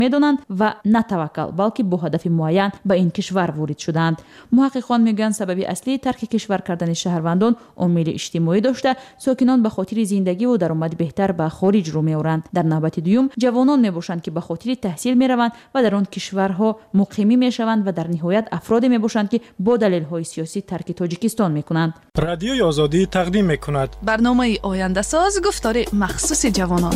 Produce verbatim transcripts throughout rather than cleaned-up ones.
медонанд ва на таваккал балки бо ҳадафи муайян ба ин кишвар ворид шуданд. муҳаққиқон мегӯянд сабаби аслии тарки кишвар кардани шаҳрвандон омили иҷтимоӣ дошта сокинон ба хотири зиндагиву даромади беҳтар ба хориҷ рӯ меоранд. дар навбати дуюм ҷавонон мебошанд ки ба хотири таҳсил мераванд ва дар он кишварҳо муқимӣ мешаванд ва дар ниҳоят афроде мебошанд ки бо далелҳои сиёсӣ тарки тоҷикистон мекунанд. радиои озодӣ тақдим мекунад барномаи ояндасоз гуфтори махсуси ҷавонон.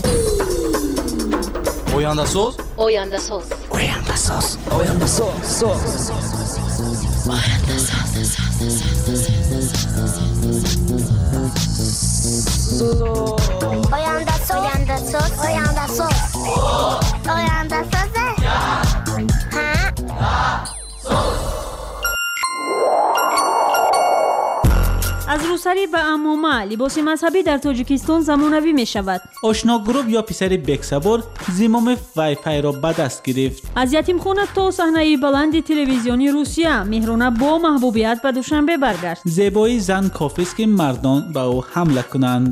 ояндасоз ояндасоз ояндасоз ояндасоз аз рӯсарӣ ба амома либоси мазҳабӣ дар тоҷикистон замонавӣ мешавад. ошногурӯҳ ё писари бексабур зимоми вайфайро ба даст гирифт. аз ятимхона то саҳнаи баланди телевизиони русия меҳрона бо маҳбубият ба душанбе баргашт. зебоии зан кофист ки мардон ба ӯ ҳамла кунанд.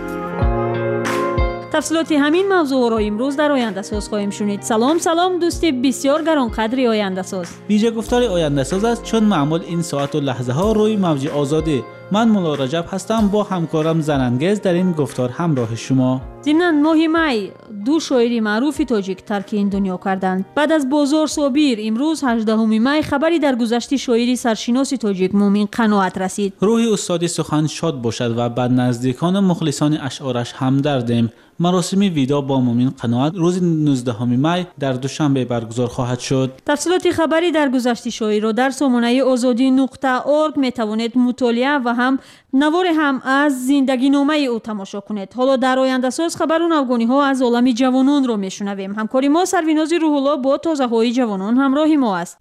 тафсилоти ҳамин мавзӯъро имрӯз дар ояндасоз хоҳем шунид. салом салом дӯсти бисёр гаронқадри ояндасоз. виҷагуфтори ояндасоз аст чун маъмул ин соату лаҳзаҳо рӯи мавҷи озодӣ. ман мулло раҷаб ҳастам, бо ҳамкорам Занангез дар ин гуфтор ҳамроҳи шумо. зимнан моҳи май ду шоири маъруфи тоҷик тарки ин дунё карданд. баъд аз бозор собир имрӯз ҳаждаҳуми май хабари даргузашти шоири саршиноси тоҷик Муъмин Қаноат расид. рӯҳи устоди сухан шод бошад ва ба наздикону мухлисони ашъораш ҳамдардем. маросими видо бо Муъмин Қаноат рӯзи нуздаҳуми май дар душанбе баргузор хоҳад шуд. тафсилоти хабари даргузашти шоирро дар сомонаи озодӣ нуқта орг метавонед мутолиа ва ҳам наворе ҳам аз зиндагиномаи ӯ тамошо кунед. ҳоло дар ояндасоз хабару навгониҳо аз олами ҷавононро мешунавем. ҳамкори мо Сарвинози Рӯҳулло бо тозаҳои ҷавонон ҳамроҳи мо аст.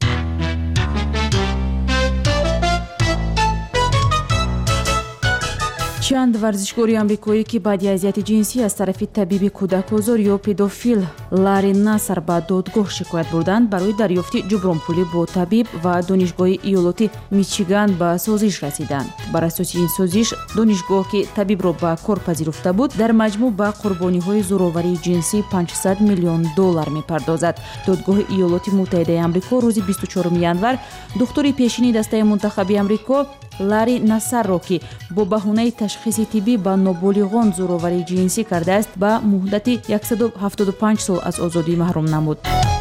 чанд варзишгори амрикоӣ ки баъди азияти ҷинсӣ аз тарафи табиби кӯдакозор ё педофил Ларри Насар ба додгоҳ шикоят бурданд, барои дарёфти ҷубронпулӣ бо табиб ва донишгоҳи иёлоти Мичиган ба созиш расиданд. бар асоси ин созиш донишгоҳ ки табибро ба кор пазируфта буд дар маҷмӯъ ба қурбониҳои зӯроварии ҷинсӣ панҷсад миллион доллар мепардозад. додгоҳи иёлоти муттаҳидаи амрико рӯзи бисту чорум январ духтури пешини дастаи мунтахаби амрико Ларри Насарро ки бо баҳонаи ташхиси тиббӣ ба ноболиғон зӯроварии ҷинсӣ кардааст ба муддати саду ҳафтоду панҷ сол аз озодӣ маҳрум намуд.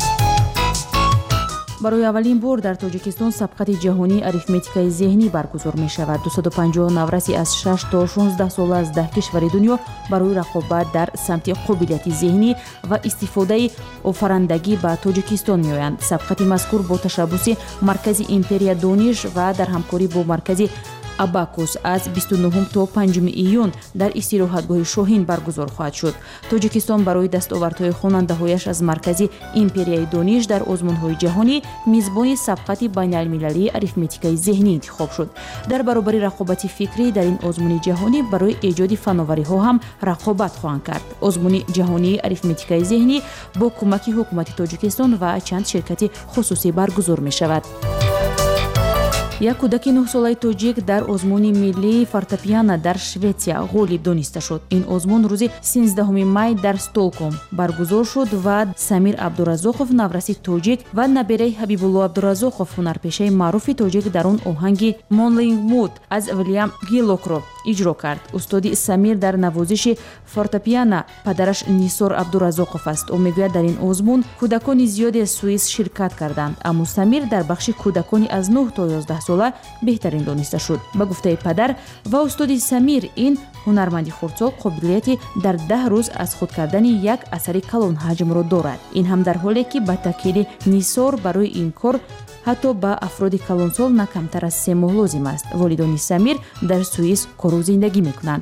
барои аввалин бор дар тоҷикистон сабқати ҷаҳонии арифметикаи зеҳнӣ баргузор мешавад. дусаду панҷоҳ навраси аз шаш то шонздаҳ сола аз даҳ кишвари дунё барои рақобат дар самти қобилияти зеҳнӣ ва истифодаи офарандагӣ ба тоҷикистон меоянд. сабқати мазкур бо ташаббуси маркази империя дониш ва дар ҳамкорӣ бо маркази Абакус аз бисту нӯҳум то панҷуми июн дар истироҳатгоҳи Шоҳин баргузор хоҳад шуд. Тоҷикистон барои дастовардҳои хонандаҳояш аз маркази империяи дониш дар озмунҳои ҷаҳонӣ мизбони сабқати байналмилалии арифметикаи зеҳнӣ интихоб шуд. дар баробари рақобати фикрӣ дар ин озмуни ҷаҳонӣ барои эҷоди фановариҳо ҳам рақобат хоҳанд кард. озмуни ҷаҳонии арифметикаи зеҳнӣ бо кӯмаки ҳукумати Тоҷикистон ва чанд ширкати хусусӣ баргузор мешавад. як кӯдаки нӯҳсолаи тоҷик дар озмуни миллии фортепиано дар Шветсия ғолиб дониста шуд. ин озмун рӯзи синздаҳуми май дар Стокгольм баргузор шуд ва Самир Абдуразоқов навраси тоҷик ва набераи Ҳабибулло Абдуразоқов ҳунарпешаи маъруфи тоҷик дар он оҳанги Монлинг Муд аз Вилям Гилокро иҷро кард. устоди Самир дар навозиши фортепиано падараш Нисор Абдуразоқов аст. ӯ мегӯяд дар ин озмун кӯдакони зиёде суис ширкат карданд, аммо Самир дар бахши кӯдакони аз нӯҳ то ёздаҳ сола беҳтарин дониста шуд. ба гуфтаи падар ва устоди Самир, ин ҳунарманди хурдсол қобилияти дар даҳ рӯз аз худ кардани як асари калон ҳаҷмро дорад. ин ҳам дар ҳоле ки ба такили Нисор барои ин кор ҳатто ба афроди калонсол на камтар аз се моҳ лозим аст. волидони Самир дар Суис кору зиндагӣ мекунанд.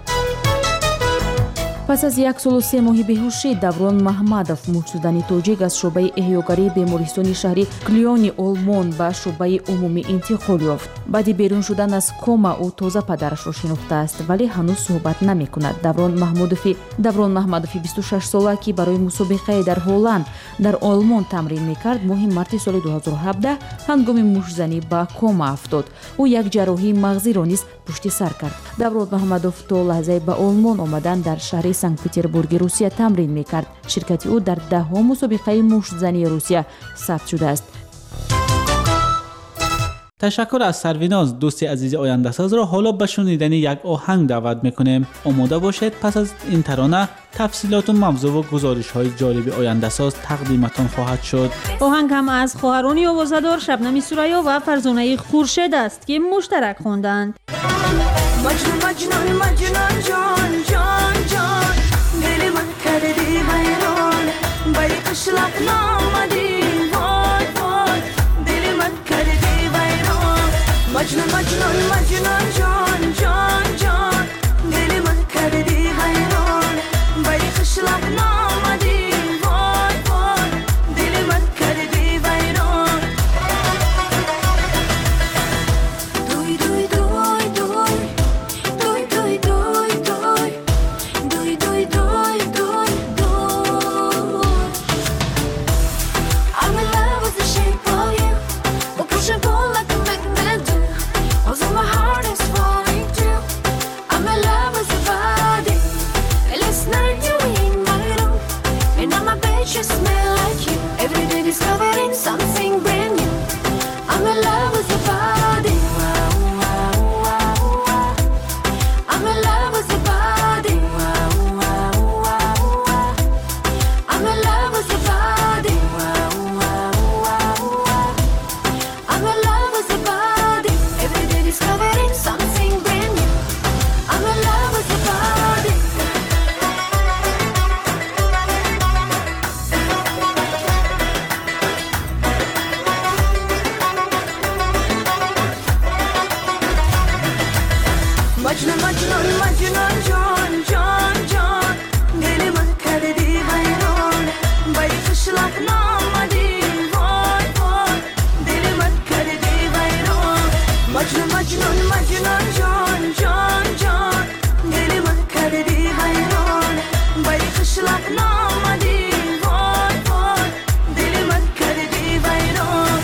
пас аз як солу се моҳи беҳушӣ Даврон Маҳмадов мӯҷшудани тоҷик аз шӯъбаи эҳёгарии бемористони шаҳри Клёни Олмон ба шӯъбаи умумӣ интиқол ёфт. баъди берун шудан аз кома ӯ тоза падарашро шинохтааст, вале ҳанӯз суҳбат намекунад. Даврон Маҳмудови Даврон Маҳмадови бисту шаш сола ки барои мусобиқае дар Ҳолланд дар Олмон тамрин мекард, моҳи марти соли дуҳазору ҳабдаҳ ҳангоми мушзанӣ ба кома афтод. ӯ як ҷарроҳии мағзиро низ пушти сар кард. Даврон Маҳмадов то лаҳзае ба Олмон омадан дар шаҳри سنت پتربورگ روسیه تمرین میکرد. شرکت او در دهمین مسابقه مشت‌زنی روسیه ثبت شده است. تشکر از سرویناز. دوستی عزیز آینده ساز را حالا به شنیدن یک آهنگ دعوت میکنیم. آماده باشید. پس از این ترانه تفصیلات و موضوع و گزارش های جالب آینده ساز تقدیمتان خواهد شد. آهنگ هم از خواهران آوازه‌دار شبنم سوریا و فرزانه خورشید است که مشترک خواندند. مجنون مجنون مجنون جان جان جان دل من کردی حیران بای قشلق نامدی وای وای دل من کردی ویران مجنون مجنون مجنون جان جان جان دل من کردی حیران بای قشلق نامدی وای وای دل من کردی ویران دوی دوی دوی دوی دوی دوی دوی دوی دوی دوی دوی دوی I'm in love with the shape of you. We'll push and pull like a magnet do. Although my heart is falling too. I'm in love with your body. And last night you were in my room. And on my bed you smell like you. Every day discovering something brand new. I'm in love with your body. I'm in love with your body. I'm in love with your body. I'm in love with your body. Every day discovering something brand new. I'm in love with your body. مجنون مجنون مجنون جان جان جان دل من کردی حیران بای قشلق نامدی وای وای دل من کردی ویران مجنون مجنون مجنون جان جان جان دل من کردی حیران بای قشلق نامدی وای وای دل من کردی ویران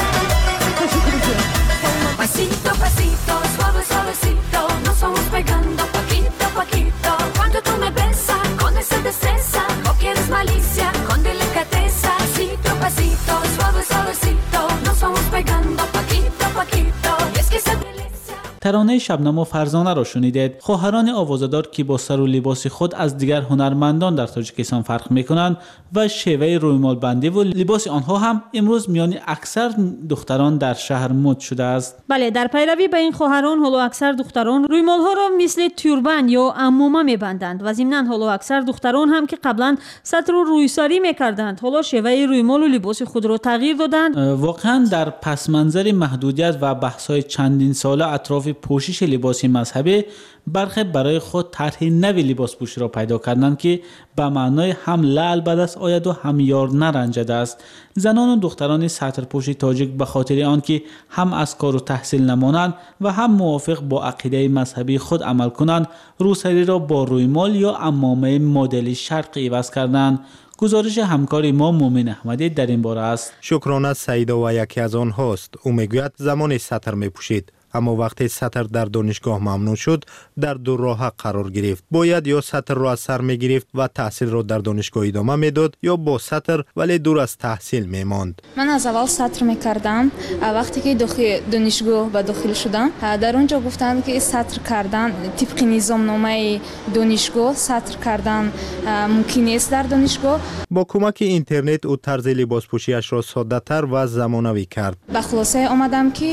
Pasito, pasito, suave, suavecito, nos vamos pegando poquito a poquito. Cuando tú me besas con esa destreza, o quieres malicia con delicadeza. Pasito, pasito, suave, suavecito, nos vamos pegando poquito a poquito. Y es que esa delicia. ترانه شبنم و فرزانه را شنیدید. خواهران آوازه‌دار که با سر و لباس خود از دیگر هنرمندان در تاجیکستان فرق می‌کنند و شیوه رویمال بندی و لباس آنها هم امروز میان اکثر دختران در شهر مد شده است. بله، در پیروی به این خواهران حالا اکثر دختران رویمال ها را مثل توربان یا عمامه می‌بندند و ضمناً حالا اکثر دختران هم که قبلا سطر و رویساری می‌کردند حالا شیوه رویمال و لباس خود را تغییر دادند. واقعاً در پس منظر محدودیت و بحث‌های چندین ساله اطراف پوشش لباسی مذهبی برخی برای خود طرح نوی لباس پوشی را پیدا کردند که به معنای هم لعل به دست آید و هم یار نرنجده است. زنان و دختران سطرپوش تاجیک به خاطر آنکه هم از کار و تحصیل نمانند و هم موافق با عقیده مذهبی خود عمل کنند روسری را با رویمال یا عمامه مدل شرقی عوض کردند. گزارش همکار ما مومن احمدی در این باره است. شکرانه سعیدا و یکی از آنهاست. او میگوید زمان سطر میپوشید اما وقتی سطر در دانشگاه ممنوع شد در دو راه قرار گرفت. باید یا سطر را از سر میگرفت و تحصیل را در دانشگاه ادامه میداد یا با سطر ولی دور از تحصیل میماند. من از اول سطر میکردم. وقتی که داخل دانشگاه به داخل شدم در اونجا گفتند که سطر کردن طبق نظام نامه دانشگاه سطر کردن ممکن است در دانشگاه. با کمک اینترنت او طرز لباس پوشیش را ساده تر و زمانوی کرد. به خلاصه آمدم که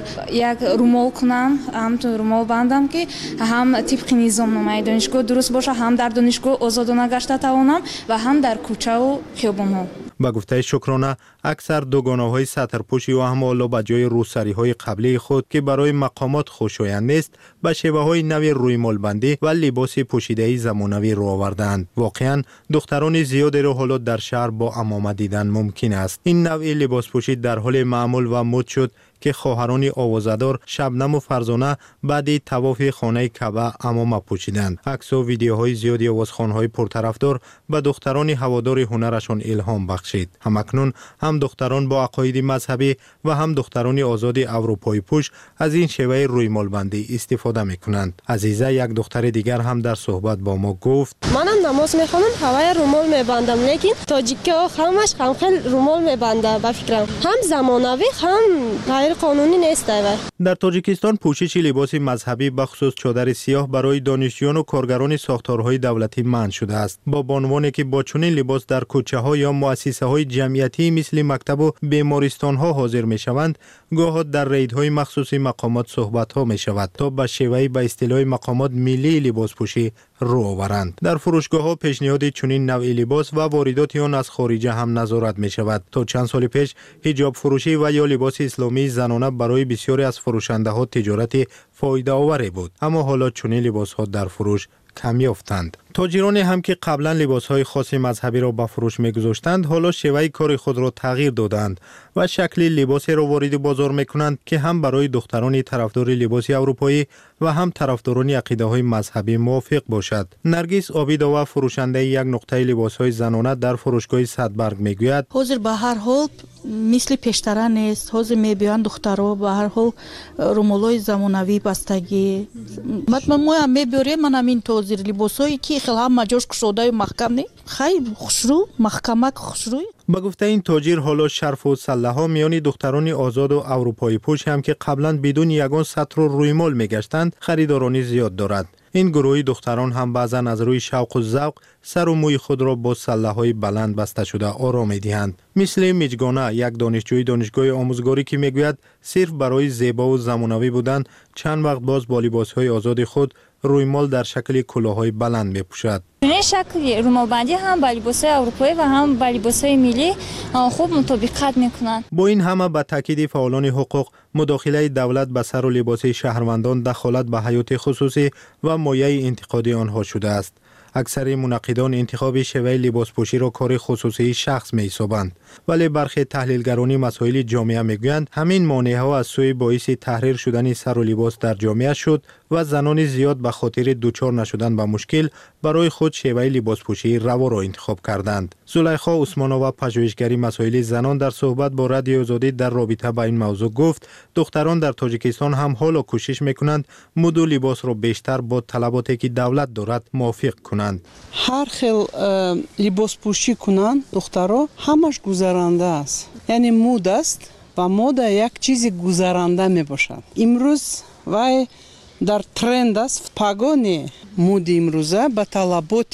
یک رومال کنم، هم تو رومال بندم که هم طبق نظام نامه دانشگاه درست باشه، هم در دانشگاه آزادانه گشته توانم و هم در کوچه و خیابان ها. با گفته شکرانه اکثر دوگانه‌های سطرپوشی و هم حالا به جای روسری‌های قبلی خود که برای مقامات خوشایند نیست به شیوه‌های نوی رویمال بندی و لباس پوشیده‌ای زمانوی رو آوردند. واقعاً دختران زیادی را حالا در شهر با عمامه دیدن ممکن است. این نوع لباس پوشی در حال معمول و مد شد که خواهران آوازه‌دار شبنم و فرزانه بعد طواف خانه کعبه عمامه پوشیدند. عکس و ویدیوهای زیادی آوازخوان‌های پرطرفدار به دختران هوادار هنرشان الهام بخشید. همکنون هم دختران با عقاید مذهبی و هم دختران آزاد اروپایی پوش از این شیوه رویمالبندی استفاده میکنند. عزیزه یک دختر دیگر هم در صحبت با ما گفت: منم نماز میخوانم هوای رومال میبندم، لیکن تاجیک‌ها همش هم خیلی رومال میبنده. به فکرم هم زمانوی هم غیر قانونی نیست. در تاجیکستان پوشش لباس مذهبی بخصوص چادر سیاه برای دانشجویان و کارگران ساختارهای دولتی منع شده است. با بانوانی که با چنین لباس در کوچه‌ها یا مؤسسه‌های جمعیتی مثل مکتب و بیمارستان‌ها حاضر می‌شوند، گاه در ریدهای مخصوصی مقامات صحبت‌ها می‌شود تا به شیوهی به اصطلاح مقامات ملی لباس پوشی رو آورند. در فروشگاه‌ها پیشنهاد چنین نوع لباس و واردات آن از خارجه هم نظارت می‌شود. تا چند سال پیش حجاب فروشی و یا لباس اسلامی زنانه برای بسیاری از فروشنده‌ها تجارت فایده آوری بود، اما حالا چنین لباس‌ها در فروش کم یافتند. تاجرانی هم که قبلا لباس‌های خاص مذهبی را به فروش می‌گذاشتند، حالا شیوه کار خود را تغییر دادند و شکل لباسی را وارد بازار می‌کنند که هم برای دختران طرفدار لباس اروپایی و هم طرفداران عقیده‌های مذهبی موافق باشد. نرگس عابدова فروشنده یک نقطه لباس‌های زنانه در فروشگاه صدبرگ می‌گوید: حاضر به هر حال مثل پیشتر نیست. حاضر می‌بینند دخترها به هر حال رومالای زمانوی بستگی. مثلا ما هم می‌بریم، من همین تازه لباسایی که خیلی هم مجاش کشوده و محکم نی، خیلی خوشرو محکمک خوشروی. با گفته این تاجر، حالا شرف و سلح‌ها میان دختران آزاد و اروپایی پوش هم که قبلا بدون یگان سطر و رویمال میگشتند خریدارانی زیاد دارد. این گروهی دختران هم بعضا از روی شوق و ذوق سر و موی خود را با سلح‌های بلند بسته شده آرام می‌دهند. مثل میجگانه، یک دانشجوی دانشگاه آموزگاری که میگوید صرف برای زیبا و زمانوی بودن چند وقت باز با لباس‌های آزاد خود رویمال در شکل کلاه‌های بلند می‌پوشد. این شکل رومال بندی هم با لباس‌های اروپایی و هم با لباس‌های ملی خوب مطابقت می‌کنند. با این همه به تاکید فعالان حقوق، مداخله دولت به سر و لباس شهروندان دخالت به حیات خصوصی و مایه انتقاد آنها شده است. اکثر منقدان انتخاب شیوه لباس پوشی را کار خصوصی شخص می‌حسابند، ولی برخی تحلیلگران مسائل جامعه میگویند همین مانع‌ها از سوی باعث تحریر شدن سر و لباس در جامعه شد و زنان زیاد به خاطر دوچار نشدن به مشکل برای خود شیوه لباس پوشی روا را انتخاب کردند. زلیخا عثمانова پژوهشگری مسائل زنان در صحبت با رادیو آزادی در رابطه با این موضوع گفت: دختران در تاجیکستان هم حالا کوشش میکنند مد و لباس را بیشتر با طلباتی که دولت دارد موافق کنند. هر خیل لباس پوشی کنند دخترها همش گذرانده است، یعنی مد است و مد یک چیز گذرانده می باشد. امروز وای در ترند است. پاگانی مد امروزه به طلبات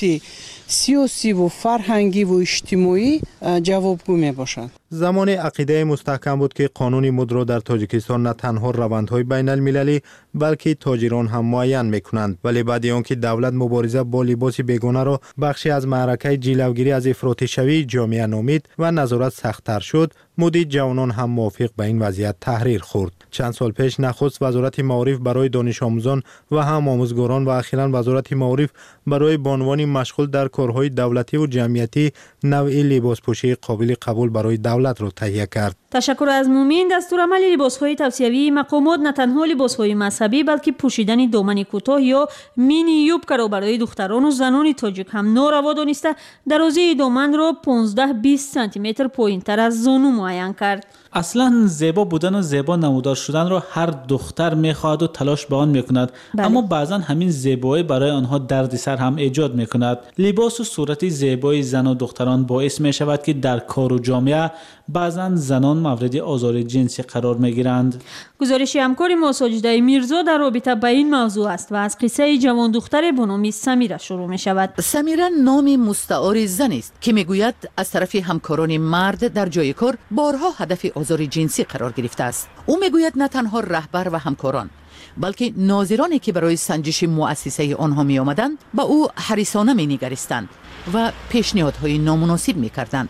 سیاسی و فرهنگی و اجتماعی جوابگو می باشد. زمان عقیده مستحکم بود که قانون مد را در تاجیکستان نه تنها روندهای بین المللی بلکه تاجران هم معین میکنند، ولی بعد آنکه دولت مبارزه با لباس بیگانه را بخشی از معرکه جلوگیری از افراط شوی جامعه نامید و نظارت سخت‌تر شد، مد جوانان هم موافق به این وضعیت تحریر خورد. چند سال پیش نخست وزارت معارف برای دانش آموزان و هم آموزگاران و اخیراً وزارت معارف برای بانوان مشغول در کارهای دولتی و جمعیتی نوع لباس پوشی قابل قبول برای دولت را تهیه کرد. تشکر از مومین. دستورالعمل لباس‌های توصیوی مقامات نه تنها لباس‌های مذهبی بلکه پوشیدن دامن کوتاه یا مینی یوبکه را برای دختران و زنان تاجیک هم ناروا دانسته درازی دامن را پانزده بیست سانتی متر پایین‌تر از زانو معین کرد. اصلا زیبا بودن و زیبا نمودار شدن را هر دختر میخواهد و تلاش به آن میکند، اما بعضا همین زیبایی برای آنها دردسر هم ایجاد میکند. لباس و صورت زیبای زن و دختران باعث میشود که در کار و جامعه بعضا زنان مورد آزار جنسی قرار میگیرند. گزارش همکار ما ساجده میرزا در رابطه با این موضوع است و از قصه جوان دختر به نام سمیره شروع می شود. سمیره نام مستعار زن است که میگوید از طرف همکاران مرد در جای کار بارها هدف آزار جنسی قرار گرفته است. او میگوید نه تنها رهبر و همکاران بلکه ناظرانی که برای سنجش مؤسسه آنها می آمدند با او حریصانه می نگریستند و پیشنهادهای نامناسب می کردند.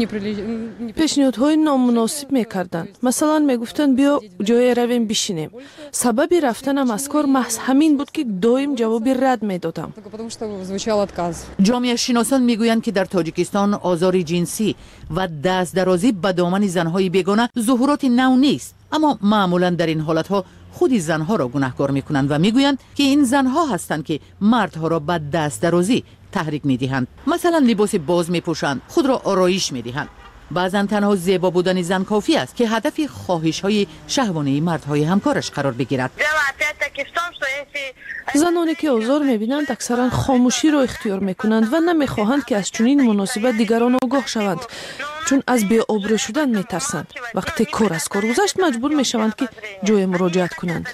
پیشنهادهای نامناسب می کردند. مثلا می گفتند بیا جای رویم بشینیم. سبب رفتنم از کار محض همین بود که دائم جواب رد می دادم. جامعه شناسان می گویند که در تاجیکستان آزار جنسی و دست درازی به دامن زنهای بیگانه ظهورات نو نیست اما معمولا در این حالتها خودی زنها را گناهکار میکنند و میگویند که این زنها هستند که مردها را به دست درازی تحریک میدهند. مثلا لباس باز میپوشند، خود را آرایش میدهند. بعضا تنها زیبا بودن زن کافی است که هدف خواهش های شهوانی مردهای همکارش قرار بگیرد. زنانی که آزار میبینند اکثرا خاموشی را اختیار میکنند و نمیخواهند که از چنین مناسبت دیگران آگاه شوند، چون از بی آبرو شدن میترسند. وقتی کار از کار گذشت مجبور میشوند که جای مراجعت کنند.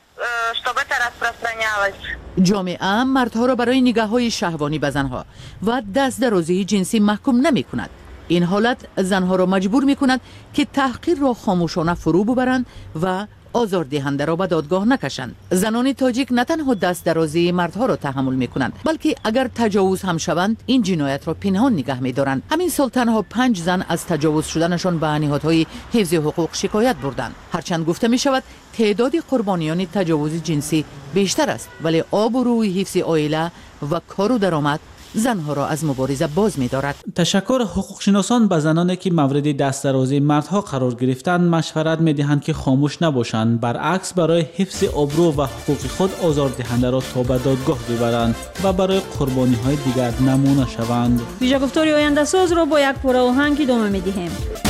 جامعه مردها را برای نگاه های شهوانی به زنها و دست درازی جنسی محکوم نمی کند. این حالت زنها را مجبور می کند که تحقیر را خاموشانه فرو ببرند و آزار دهنده را به دادگاه نکشند. زنان تاجیک نه تنها دست درازی مردها را تحمل می کنند، بلکه اگر تجاوز هم شوند این جنایت را پنهان نگه می دارند. همین سال تنها پنج زن از تجاوز شدنشان به نهادهای حفظ حقوق شکایت بردند. هرچند گفته می شود تعداد قربانیان تجاوز جنسی بیشتر است، ولی آبروی حفظ عائله و کار و درآمد زنها را از مبارزه باز می دارد. تشکر. حقوق شناسان به زنانی که مورد دست درازی مردها قرار گرفتند مشورت می دهند که خاموش نباشند، برعکس برای حفظ آبرو و حقوق خود آزاردهنده را تا به دادگاه ببرند و برای قربانی های دیگر نمونه شوند. ویژه گفتاری آینده ساز را با یک پاره آهنگ ادامه می دهیم.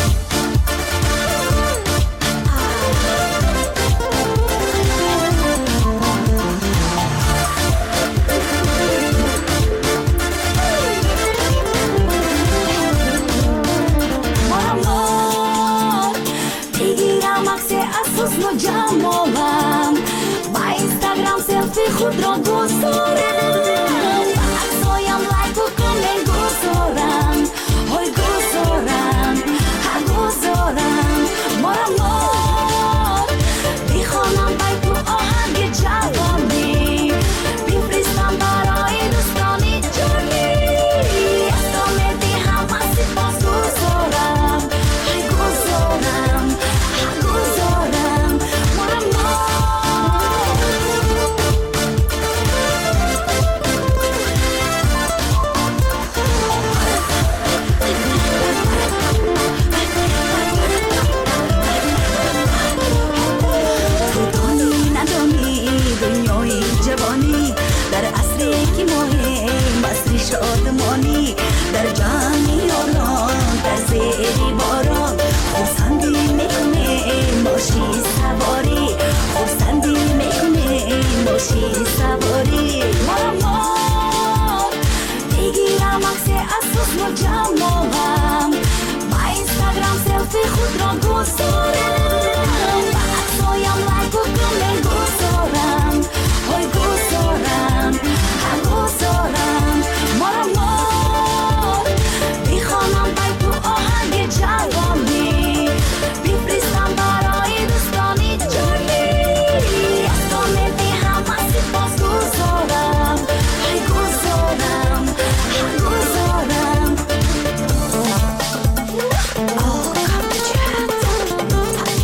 جمالم با اینستاگرام سلفی خود را گذارم، با عکسایم لایک و کامنت گذارم، های گذارم، ها گذارم. مارم مار بیخوانم بای تو آهنگ جوانی، بفرستم برای دوستانی جانی، استامه دی هم از سپاس گذارم، های گذارم، ها گذارم. در عصری که مهم عصری شادمانی، در جانی آنان در زیری باران خورسندی میکنه ماشی سواری، خورسندی میکنه ماشی سواری. ماما بگیرم عکس از حسن و جمالم، با اینستاگرام سلفی خود را گذارم، با عکسایم لایک و کامنت گذارم، های گذارم، هم گذارم. ماما بیخوانم بای تو آهنگ جوانی، بفرستم برای دوستانی جانی، از تو میدی هم از سپاس گذارم، های گذارم، هم گذارم. Oh, come to chat.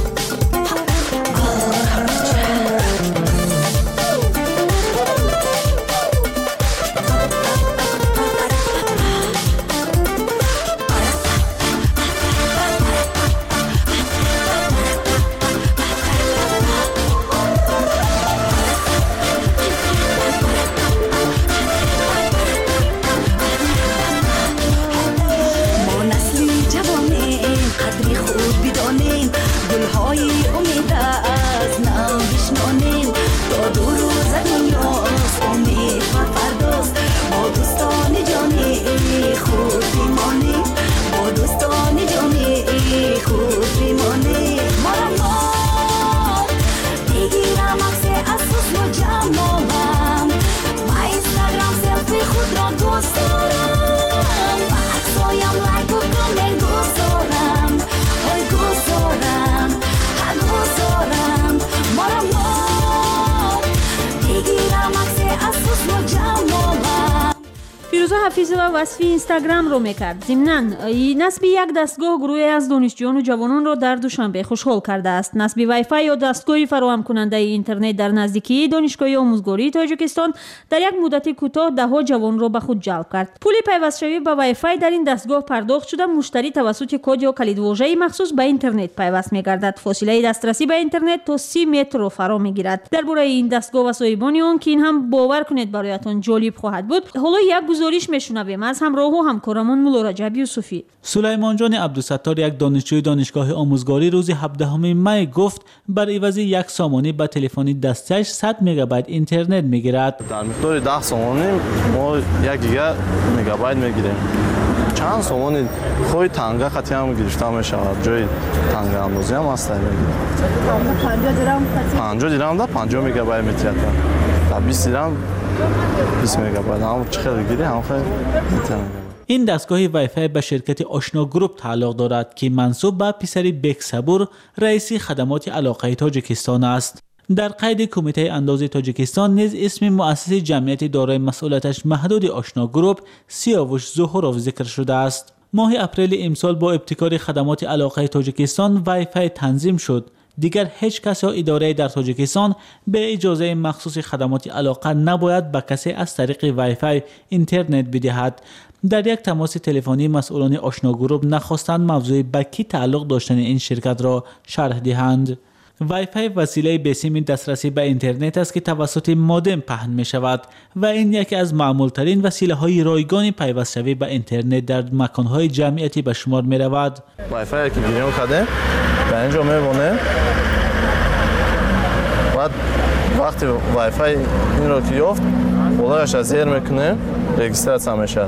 حفیظова وصفی اینستاگرام رو میکرد. ضمناً نصب یک دستگاه گروهی از دانشجویان و جوانان را در دوشنبه خوشحال کرده است. نصب وای فای یا دستگاهی فراهم کننده اینترنت در نزدیکی دانشگاه آموزگاری تاجیکستان در یک مدت کوتاه ده ها جوان را به خود جلب کرد. پول پیوستشوی به وای فای در این دستگاه پرداخت شده، مشتری توسط کد یا کلیدواژه‌ای مخصوص به اینترنت پیوست می‌گردد. فاصله دسترسی به اینترنت تا سی متر را فرا می‌گیرد. درباره این دستگاه و صاحبان آن که این هم باور کنید برایتان جالب خواهد بود، حالا یک گزارش میشنویم از همراه و همکارمان مولا رجب یوسفی. سلیمان جان عبدالستار، یک دانشجوی دانشگاه آموزگاری، روز هفدهم می گفت بر عوض یک سامانی به تلفنی دستش صد مگابایت اینترنت میگیرد. در مقدار ده سامانی ما یک گیگا مگابایت میگیریم. چند سامانی خوی تنگه خطی هم گرفته می شود. جای تنگه اندازی هم هست. پنجاه درهم در پنجاه مگابایت میتیاد. در بیست درهم بیست مگابایت. هم چقدر گیری هم خیلی میتونه. این دستگاه وای فای به شرکت آشنا گروپ تعلق دارد که منسوب به پسری بک صبور، رئیس خدمات علاقه تاجیکستان است. در قید کمیته انداز تاجیکستان نیز اسم مؤسس جمعیت دارای مسئولیتش محدود آشنا گروپ سیاوش زهروف ذکر شده است. ماه اپریل امسال با ابتکار خدمات علاقه تاجیکستان وای فای تنظیم شد. دیگر هیچ کس یا اداره در تاجیکستان به اجازه مخصوص خدمات علاقه نباید به کسی از طریق وای فای اینترنت بدهد. در یک تماس تلفنی مسئولان آشنا گروپ نخواستند موضوع به کی تعلق داشتن این شرکت را شرح دهند. وای فای وسیله بسیم دسترسی به اینترنت است که توسط مودم پهن می شود و این یکی از معمول ترین وسیله های رایگان پیوستشوی به اینترنت در مکان های جمعیتی به شمار می رود. وای فای که گیریم کردیم در اینجا می بونه. بعد وقتی وای فای این را که یافت بولایش از زیر میکنه، رجیستراسیون میشه.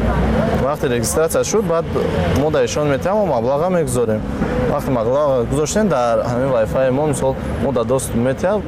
وقتی رجیستراسیون شد بعد ما دایشان میتیم و مبلغ میگذاریم. وقتی مبلغ گذاشتیم در همین وای فای ما مثلا ما در دوست میتیم.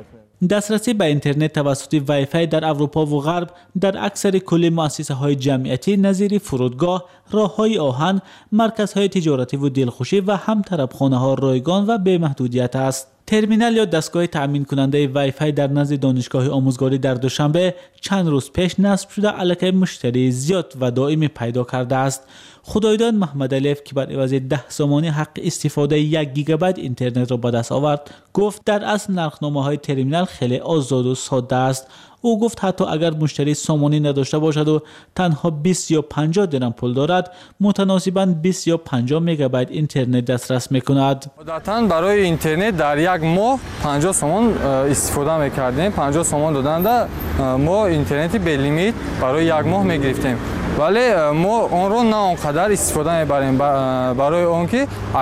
دسترسی به اینترنت توسط وای فای در اروپا و غرب در اکثر کل مؤسسه های جمعیتی نظیر فرودگاه، راه های آهن، مرکز های تجارتی و دلخوشی و همطرفخانه ها رایگان و به محدودیت است. ترمینال یا دستگاه تأمین کننده وای فای در نزد دانشگاه آموزگاری در دوشنبه چند روز پیش نصب شده علاقه مشتری زیاد و دائمی پیدا کرده است. خدایدان محمد علیف که بر عوض ده سامانی حق استفاده یک گیگابایت اینترنت را به دست آورد گفت در اصل نرخنامه های ترمینال خیلی آزاد و ساده است. او گفت حتی اگر مشتری سامانی نداشته باشد و تنها بیست یا پنجاه درم پول دارد، متناسباً بیست یا پنجاه مگابایت اینترنت دسترس میکند. عادتاً برای اینترنت در یک ماه پنجاه سومون استفاده میکردیم. پنجاه سومون دادند ما اینترنت به لیمیت برای یک ماه میگرفتیم. ولی ما اون رو نه اونقدر استفاده میبریم برای اون که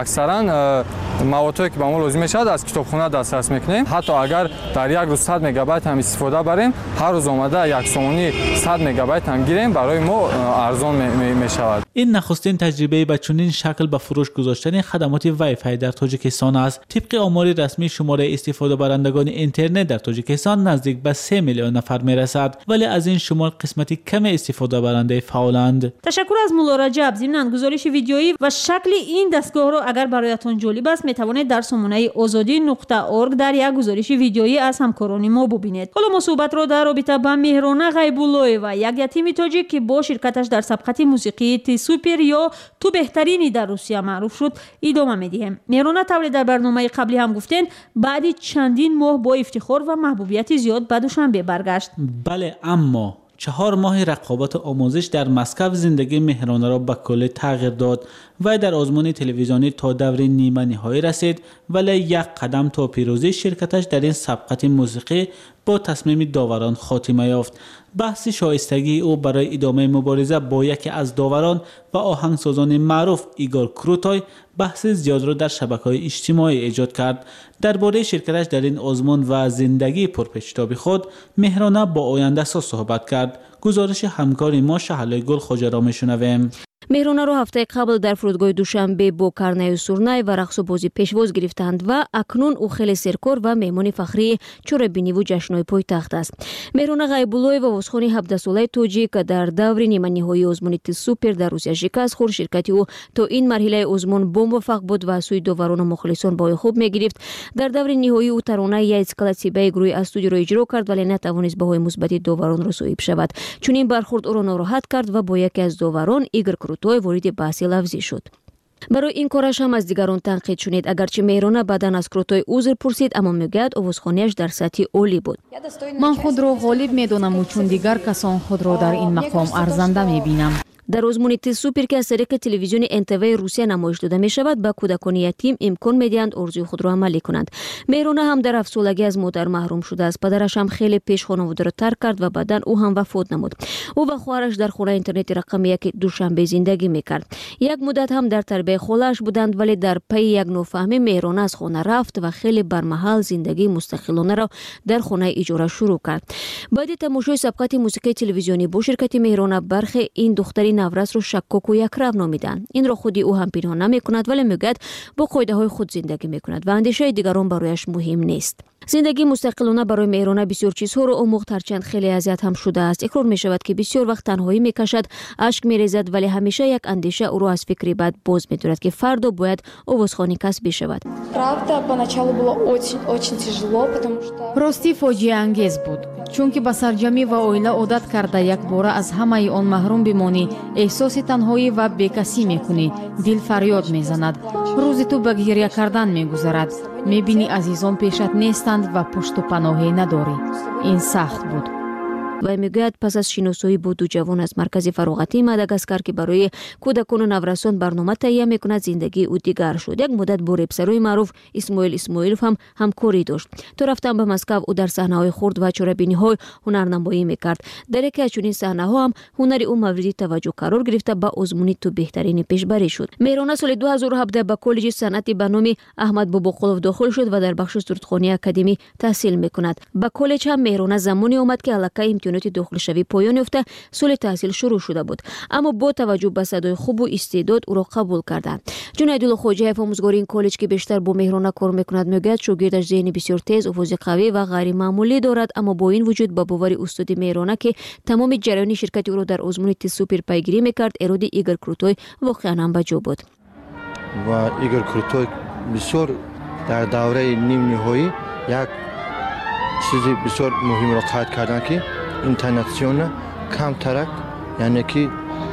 اکثرا موادی که به ما لازم میشد از کتابخانه دسترس میکنیم. حتی اگر در یک روز صد مگابایت هم استفاده بریم، هر روز اومده یک سومونی صد مگابایت هم گیریم، برای ما ارزان میشود. این نخستین تجربه به چنین شکل به فروش گذاشتن خدمات وای فای در تاجیکستان است. طبق آمار رسمی شماره استفاده برندگان اینترنت در تاجیکستان نزدیک به سه میلیون نفر میرسد، ولی از این شمار قسمتی کم استفاده برنده فعالند. تشکر از مولا رجب. ضمن گزارش ویدیویی و شکل این دستگاه را اگر برایتان جالب است میتوانید در سامانه آزادی نقطه اورگ در یک گزارش ویدیویی از همکاران ما ببینید. حالا ما صحبت را در رابطه با مهرانه غیب‌الله و یک یتیم تاجیک که با شرکتش در سبقت موسیقی تی سوپر یا تو بهترینی در روسیه معروف شد ادامه میدیم. مهرانه طوری در برنامه قبلی هم گفتین بعد چندین ماه با افتخار و محبوبیت زیاد به دوشنبه برگشت. بله، اما چهار ماه رقابت آموزش در مسکو زندگی مهرانه را به کل تغییر داد و در آزمون تلویزیونی تا دور نیمه نهایی رسید، ولی یک قدم تا پیروزی شرکتش در این سبقت موسیقی با تصمیم داوران خاتمه یافت. بحث شایستگی او برای ادامه مبارزه با یکی از داوران و آهنگسازان معروف ایگور کروتای بحث زیاد را در شبکه‌های اجتماعی ایجاد کرد. درباره شرکتش در این آزمون و زندگی پرپیچ‌تابی خود مهرانه با آینده ساز صحبت کرد. گزارش همکار ما شهلای گل خوجا را میشنویم. مهرونه رو هفته قبل در فرودگاه دوشنبه با کرنه سورنای و رقص و بازی پیشواز گرفتند و اکنون او خیلی سرکار و مهمان فخری چوربینی و جشن‌های پایتخت است. مهرونه غیب‌الله و واسخانی هفده ساله توجی که در دور نیمه نهایی ازمون تیز سوپر در روسیه شکست خورد، شرکتی او تا این مرحله ازمون با موفق بود و سوی داوران و مخلصان با خوب میگرفت. در دور نهایی او ترانه یا اسکالاتسیبای گروه استودیو را اجرا کرد ولی نتوانست بهای مثبت داوران را صاحب شود. چون این برخورد او را ناراحت کرد و با یکی از داوران ایگور کروتوی وارد بحث لفظی شد. برای این کارش هم از دیگران تنقید شنید. اگرچه مهرونه بعداً از کروتوی عذر پرسید اما میگوید آوازخوانیش در سطح عالی بود. من خود را غالب میدانم و چون دیگر کسان خود را در این مقام ارزنده میبینم. در ازمون تیز سوپر که از طریق تلویزیون ان تی وی روسیه نمایش داده می شود به کودکان یتیم امکان میدهند آرزوی خود را عملی کنند. مهرونه هم در هفت سالگی از مادر محروم شده است. پدرش هم خیلی پیش خانواده را ترک کرد و بعداً او هم وفات نمود. او و خواهرش در خانه اینترنتی رقم یک دوشنبه زندگی میکرد. یک مدت هم در تربیت خالش بودند ولی در پی یک نوفهمی مهرونه از خانه رفت و خیلی برمحل زندگی مستقلانه را در خانه اجاره شروع کرد. بعد تماشای سبقت موسیقی تلویزیونی با شرکت مهرونه برخی این دختری نورس رو شکاک و یک رو نامیدن. این را خودی او هم پنهان نمی کند ولی میگوید با قاعده های خود زندگی می کند و اندیشه دیگران برایش مهم نیست. زندگی مستقلانه برای مهرونه بسیار چیزها رو آموخت، هرچند خیلی اذیت هم شده است. اقرار می شود که بسیار وقت تنهایی می کشد، اشک می ریزد ولی همیشه یک اندیشه او را از فکری بد باز می دارد که فردا باید آوازخوانی کسب شود. راستی فاجعه انگیز بود چون که به سرجمی و عائله عادت کرده یک باره از همه آن محروم بمانی، احساس تنهایی و بیکسی میکنی، دل فریاد میزند، روز تو به گریه کردن میگذرد، میبینی عزیزان پیشت نیستند و پشت و پناهی نداری. این سخت بود. و میگوید پس از شناسایی با دو جوان از مرکز فراغتی ماداگاسکار که برای کودکان و نورسان برنامه تهیه میکند زندگی او دیگر شد. یک مدت با رپسروی معروف اسماعیل اسماعیلوف هم همکاری داشت. تا رفتن به مسکو او در صحنه‌های خرد و چوربینی های هنرنمایی میکرد. در یکی از چنین صحنه‌ها هم هنر او مورد توجه قرار گرفته به آزمون تو بهترین پیشبری شد. مهرونه سال دو هزار و هفده به کالج صنعتی به نام احمد باباقلوف داخل شد و در بخش سرودخوانی اکادمی تحصیل میکند. به کالج هم مهرونه زمانی آمد که الکی امتحانات داخل شوی پایان یافته سال تحصیل شروع شده بود، اما با توجه به صدای خوب و استعداد او را قبول کردند. جنیدالله خواجه آموزگار این کالج که بیشتر با مهرونه کار میکند میگوید شاگردش ذهن بسیار تیز، آواز قوی و غیر معمولی دارد، اما با این وجود با باور استاد مهرونه که تمام جریان شرکت او را در آزمون تیز سوپر پیگیری میکرد، اراد ایگور کروتوی واقعا هم به جا بود. و ایگور کروتوی بسیار در دوره نیم نهایی یک چیزی بسیار مهم را قطع کردن که اینترناسیونال کم ترک، یعنی که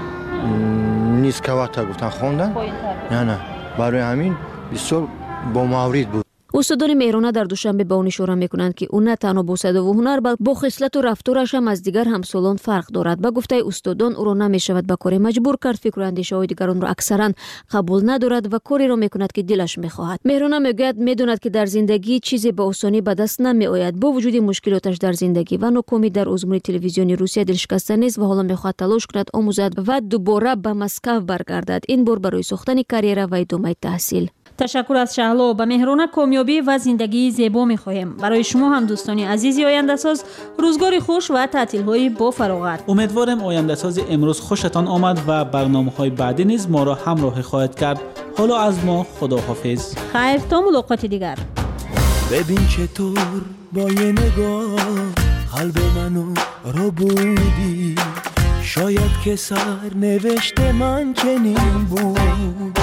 نیسکوات گفتن خوندن، نه نه برای همین بسیار با مورد بود. استادان مهرونه در دوشنبه به آن اشاره میکنند که او نه تنها با صدا و هنر بلکه با خصلت و رفتارش هم از دیگر همسالان فرق دارد. به گفته استادان او را نمیشود به کاری مجبور کرد، فکر و اندیشه های دیگران را اکثرا قبول ندارد و کاری را میکند که دلش میخواهد. مهرونه میگوید میداند که در زندگی چیزی به آسانی به دست نمیآید. با وجود مشکلاتش در زندگی و ناکامی در آزمون تلویزیونی روسیه دلشکسته نیست و حالا میخواهد تلاش کند آموزد و دوباره به مسکو برگردد، این بار برای ساختن کریر و ادامه تحصیل. تشکر از شهلا. به مهرونه کامیابی و زندگی زیبا می‌خواهیم. برای شما هم دوستان عزیزی آینده ساز روزگاری خوش و تعطیل‌های با فراغت. امیدوارم آینده ساز امروز خوشتان آمد و برنامه‌های بعدی نیز ما را همراه خواهد کرد. حالا از ما خداحافظ. خیر تا ملاقات دیگر. ببین چطور با یه نگاه قلب منو رو بودی، شاید که سر نوشته من چنین بود،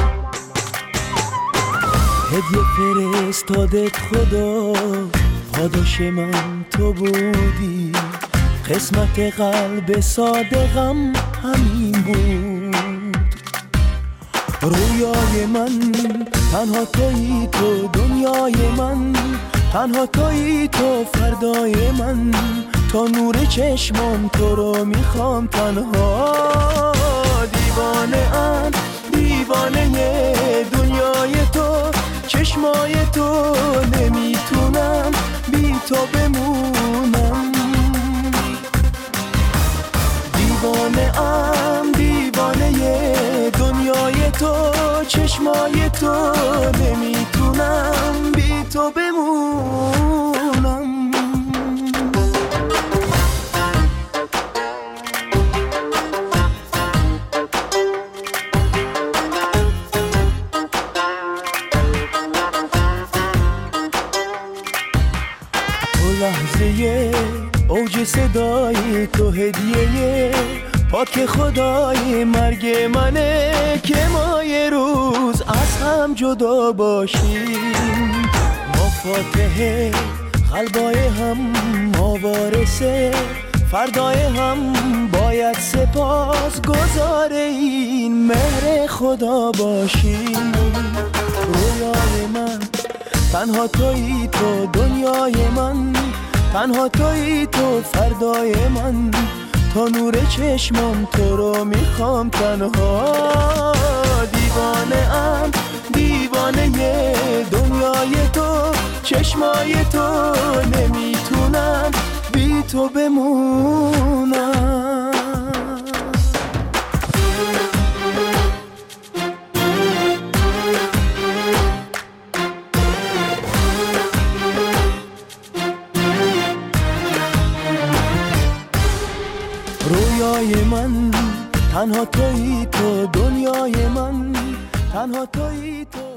هدیه فرستادت خدا پاداش من تو بودی، قسمت قلب صادقم همین بود، رویای من تنها تویی تو، دنیای من تنها تویی تو، فردای من تا نور چشمم تو رو میخوام تنها، دیوانه ام دیوانه دنیای تو، چشمای تو، نمیتونم بی تو بمونم، دیوانه ام دیوانه دنیای تو، چشمای تو، نمیتونم بی تو بمونم. گوش صدای تو هدیه پاک خدای مرگ منه که ما یه روز از هم جدا باشیم. ما فاتحه قلبای هم، ما وارثه فردای هم، باید سپاس گزار این مهر خدا باشیم. رویای من تنها تویی، تو دنیای من تنها تویی، تو فردای من، تا نور چشمم تو رو میخوام تنها. دیوانه ام دیوانه دنیای تو، چشمای تو، نمیتونم بی تو بمونم. رویای من تنها تویی، تو دنیای من تنها تویی، تو